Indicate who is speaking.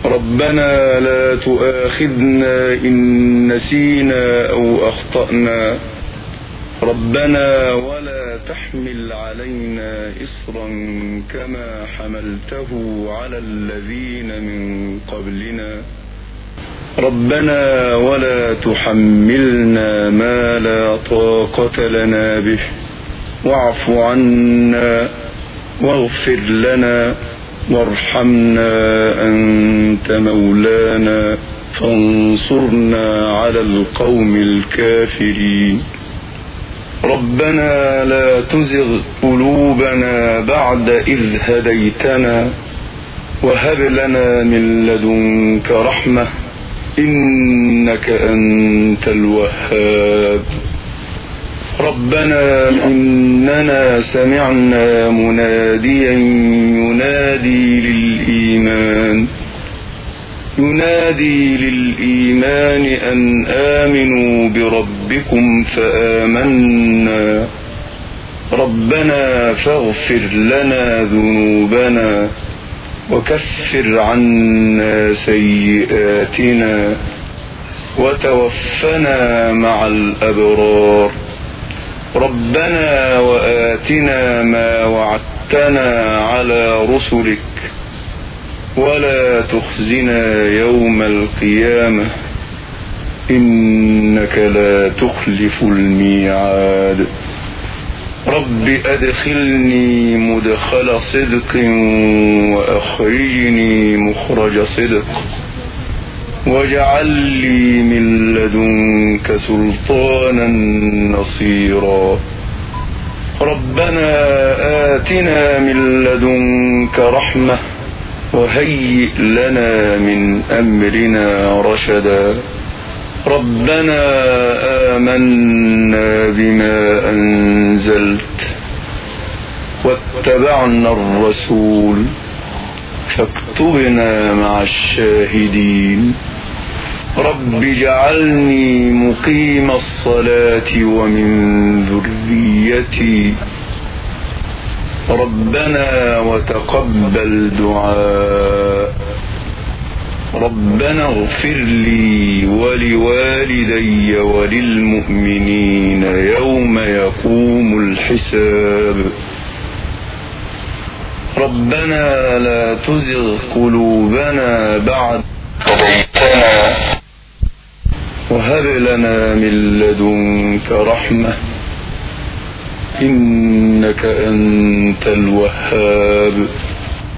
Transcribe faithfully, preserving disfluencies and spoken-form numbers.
Speaker 1: ربنا لا تؤاخذنا إن نسينا أو أخطأنا. ربنا ولا تحمل علينا إصرا كما حملته على الذين من قبلنا. ربنا ولا تحملنا ما لا طاقة لنا به واعف عنا واغفر لنا وارحمنا أنت مولانا فانصرنا على القوم الكافرين. ربنا لا تزغ قلوبنا بعد إذ هديتنا وهب لنا من لدنك رحمة إنك أنت الوهاب. ربنا إننا سمعنا مناديا ينادي للإيمان ينادي للإيمان أن آمنوا بربكم فآمنا. ربنا فاغفر لنا ذنوبنا وكفر عنا سيئاتنا وتوفنا مع الأبرار. ربنا وآتنا ما وعدتنا على رسلك ولا تخزنا يوم القيامة إنك لا تخلف الميعاد. رب أدخلني مدخل صدق وأخرجني مخرج صدق واجعل لي من لدنك سلطانا نصيرا. ربنا آتنا من لدنك رحمة وهيئ لنا من أمرنا رشدا. ربنا آمنا بما أنزلت واتبعنا الرسول فاكتبنا مع الشاهدين. رب اجعلني مقيم الصلاة ومن ذريتي. ربنا وتقبل دعاء. ربنا اغفر لي ولوالدي وللمؤمنين يوم يقوم الحساب. ربنا لا تزغ قلوبنا بعد هديتنا وهب لنا من لدنك رحمة إنك أنت الوهاب.